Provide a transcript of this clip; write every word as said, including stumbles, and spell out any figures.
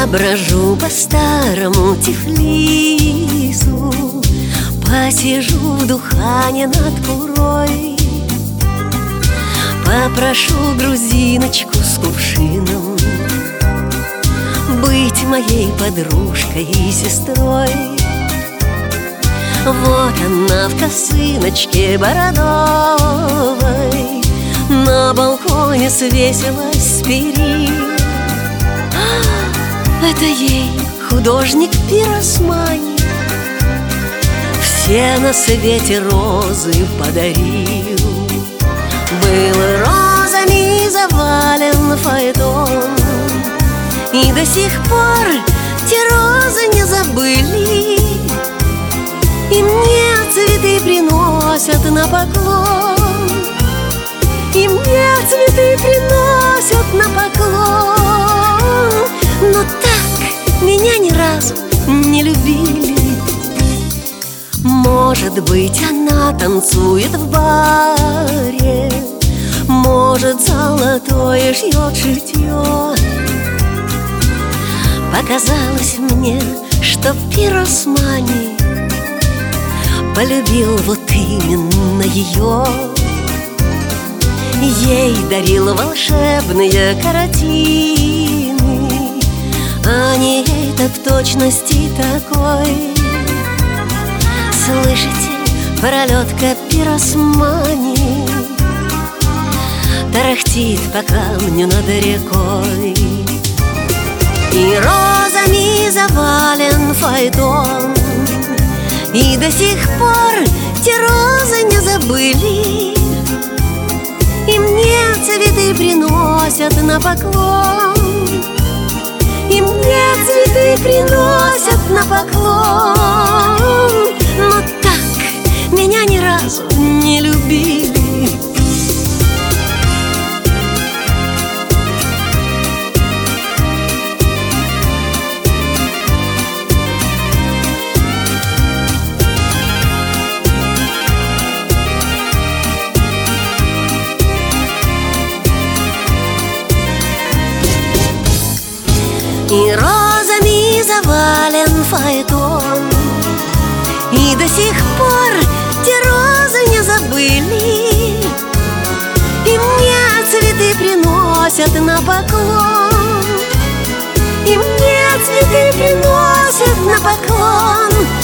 Поброжу по старому Тифлису, посижу в духане над курой, попрошу грузиночку с кувшином быть моей подружкой и сестрой. Вот она в косыночке бородовой на балконе свесилась с перил. Это ей художник пиросмани все на свете розы подарил. Был розами завален фаэтон, и до сих пор те розы не забыли, и мне цветы приносят на поклон, и мне цветы приносят на поклон. Но так меня ни разу не любили. Может быть, она танцует в баре, может, золотое шьет шитье. Показалось мне, что пиросмани полюбил вот именно ее. Ей дарил волшебные картины, а не ей-то в точности такой. Слышите, пролетка пиросмани тарахтит по камню над рекой. И розами завален фаэтон, и до сих пор те розы не забыли, и мне цветы приносят на поклон, и мне цветы приносят на поклон. Но так меня ни разу не любили. И розами завален фаэтон, и до сих пор те розы не забыли, и мне цветы приносят на поклон, и мне цветы приносят на поклон.